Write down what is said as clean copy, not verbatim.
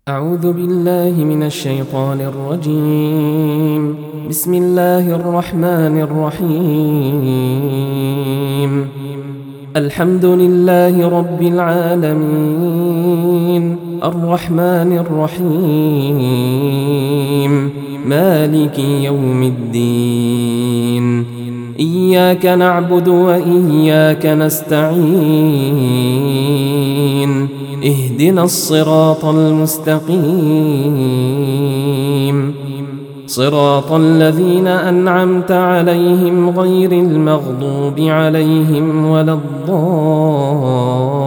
أعوذ بالله من الشيطان الرجيم. بسم الله الرحمن الرحيم. الحمد لله رب العالمين، الرحمن الرحيم، مالك يوم الدين. إياك نعبد وإياك نستعين. اهدنا الصراط المستقيم، صراط الذين أنعمت عليهم غير المغضوب عليهم ولا الضالين.